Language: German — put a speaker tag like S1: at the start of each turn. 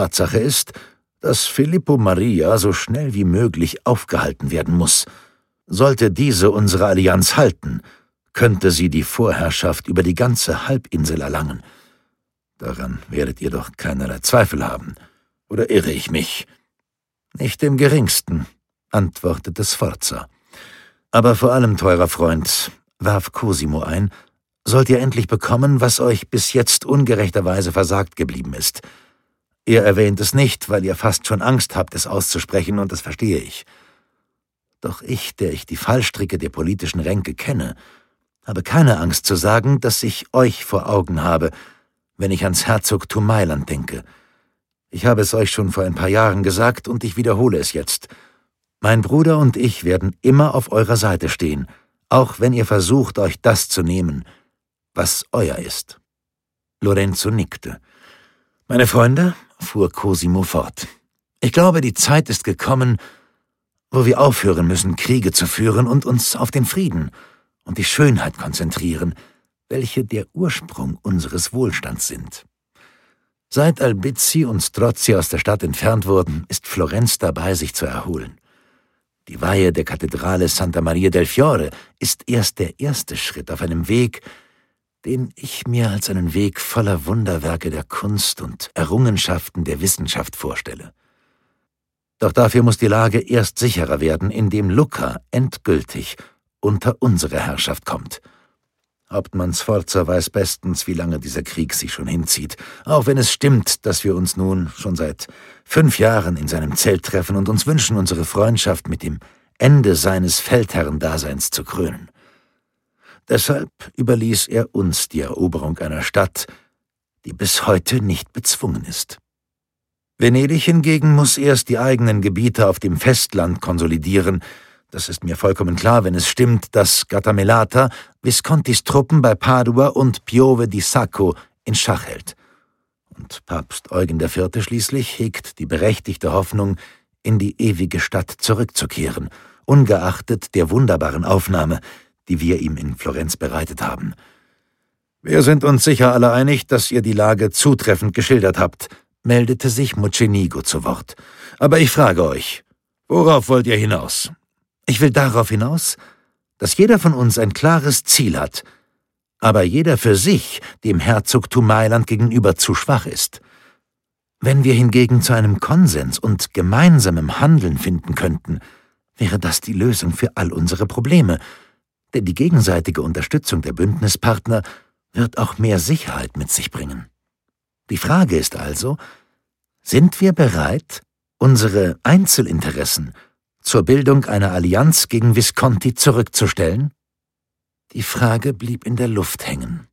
S1: Tatsache ist, dass Filippo Maria so schnell wie möglich aufgehalten werden muss. Sollte diese unsere Allianz halten, könnte sie die Vorherrschaft über die ganze Halbinsel erlangen. Daran werdet ihr doch keinerlei Zweifel haben. Oder irre ich mich? Nicht im geringsten, antwortete Sforza. Aber vor allem, teurer Freund, warf Cosimo ein, sollt ihr endlich bekommen, was euch bis jetzt ungerechterweise versagt geblieben ist. Ihr erwähnt es nicht, weil ihr fast schon Angst habt, es auszusprechen, und das verstehe ich. Doch ich, der ich die Fallstricke der politischen Ränke kenne, habe keine Angst zu sagen, dass ich euch vor Augen habe, wenn ich ans Herzogtum Mailand denke. Ich habe es euch schon vor ein paar Jahren gesagt und ich wiederhole es jetzt. Mein Bruder und ich werden immer auf eurer Seite stehen, auch wenn ihr versucht, euch das zu nehmen, was euer ist. Lorenzo nickte. Meine Freunde, fuhr Cosimo fort, ich glaube, die Zeit ist gekommen, wo wir aufhören müssen, Kriege zu führen und uns auf den Frieden und die Schönheit konzentrieren, welche der Ursprung unseres Wohlstands sind. Seit Albizzi und Strozzi aus der Stadt entfernt wurden, ist Florenz dabei, sich zu erholen. Die Weihe der Kathedrale Santa Maria del Fiore ist erst der erste Schritt auf einem Weg, den ich mir als einen Weg voller Wunderwerke der Kunst und Errungenschaften der Wissenschaft vorstelle. Doch dafür muss die Lage erst sicherer werden, indem Lucca endgültig unter unsere Herrschaft kommt. Hauptmann Sforza weiß bestens, wie lange dieser Krieg sich schon hinzieht, auch wenn es stimmt, dass wir uns nun schon seit 5 Jahren in seinem Zelt treffen und uns wünschen, unsere Freundschaft mit dem Ende seines Feldherrendaseins zu krönen. Deshalb überließ er uns die Eroberung einer Stadt, die bis heute nicht bezwungen ist. Venedig hingegen muss erst die eigenen Gebiete auf dem Festland konsolidieren. Das ist mir vollkommen klar, wenn es stimmt, dass Gattamelata Viscontis Truppen bei Padua und Piove di Sacco in Schach hält. Und Papst Eugen IV. Schließlich hegt die berechtigte Hoffnung, in die ewige Stadt zurückzukehren, ungeachtet der wunderbaren Aufnahme, die wir ihm in Florenz bereitet haben. Wir sind uns sicher alle einig, dass ihr die Lage zutreffend geschildert habt, meldete sich Mocenigo zu Wort. Aber ich frage euch, worauf wollt ihr hinaus? Ich will darauf hinaus, dass jeder von uns ein klares Ziel hat, aber jeder für sich dem Herzogtum Mailand gegenüber zu schwach ist. Wenn wir hingegen zu einem Konsens und gemeinsamem Handeln finden könnten, wäre das die Lösung für all unsere Probleme, denn die gegenseitige Unterstützung der Bündnispartner wird auch mehr Sicherheit mit sich bringen. Die Frage ist also, sind wir bereit, unsere Einzelinteressen zur Bildung einer Allianz gegen Visconti zurückzustellen? Die Frage blieb in der Luft hängen.